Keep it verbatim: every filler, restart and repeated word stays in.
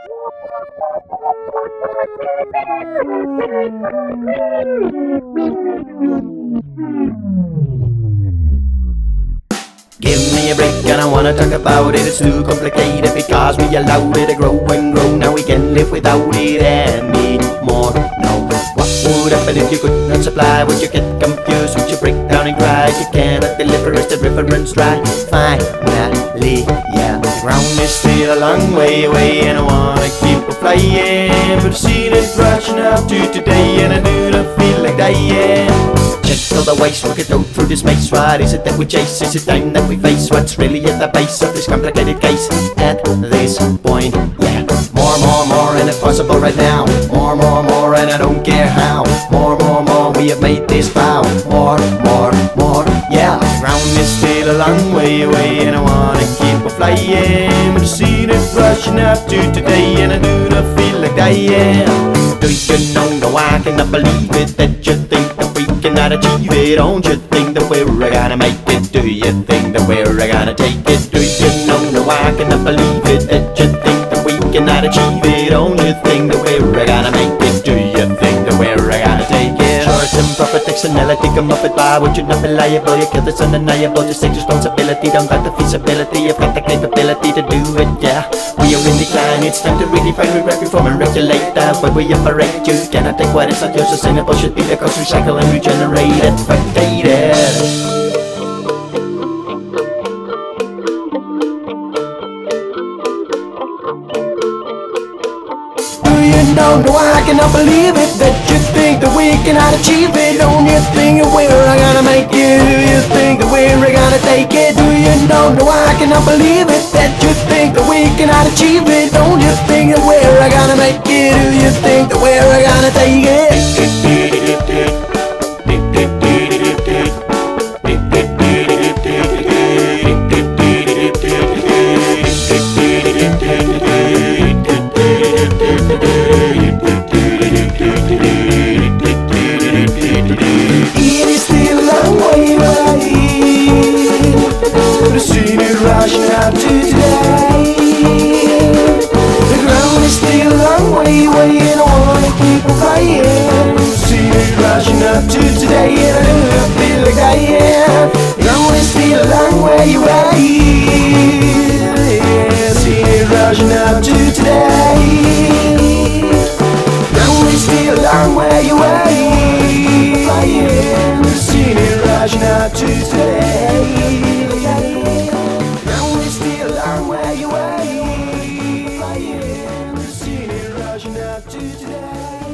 Give me a break, I don't wanna talk about it. It's too complicated because we allowed it to grow and grow. Now we can't live without it anymore. No, what would happen if you could not supply? Would you get confused? Would you break down and cry? You cannot deliver as the river runs dry. Finally, yeah, the ground is still a long way away, and I wanna keep on flying, but I've seen it rushing up to today, and I do not feel like dying. Check all the ways we could go through this maze. What is it that we chase? Is it time that we face what's really at the base of this complicated case? At this point, yeah, more, more, more, and it's possible right now. More, more, more, and I don't care how. More, more, more, we have made this vow. More, more, more, yeah. The ground is still a long way away, and I wanna keep on flying, but I've seen it rushing up to today, and I do not feel like dying. Do you know, no, I cannot believe it that you think cannot achieve it. Don't you think that we're gonna make it? Do you think that we're gonna take it? Do you know, no, I cannot believe it that you think that we cannot achieve it. Don't you think that we're gonna make it? Do you think that we're gonna take it? Short and proper textionality, come up with why would you not be liable? You kill this undeniable, just take responsibility. Don't got the feasibility, you've got the capability to do it, yeah. We are in decline, it's time to redefine, rewrite, reform and regulate that way we operate. You cannot take what is not yours, sustainable should be the cost, recycle and regenerate it, updated. No, no, I cannot believe it that you think that we cannot achieve it. Don't you think that we're gonna make it? Do you think that we're gonna take it? Do you know, no, I cannot believe it that you think that we cannot achieve it. Don't you think that we're gonna make it? Do you think that we're gonna take it? Rushing out to today. The ground is still a long way away, and I wanna keep on flying. See it rushing up to today, and I don't feel like dying. The ground is still a long way away. Yeah, see it rushing up to today. The ground is still a long way away. Flying, see it rushing up to today. Where you are, flying, seen it rushing up to today.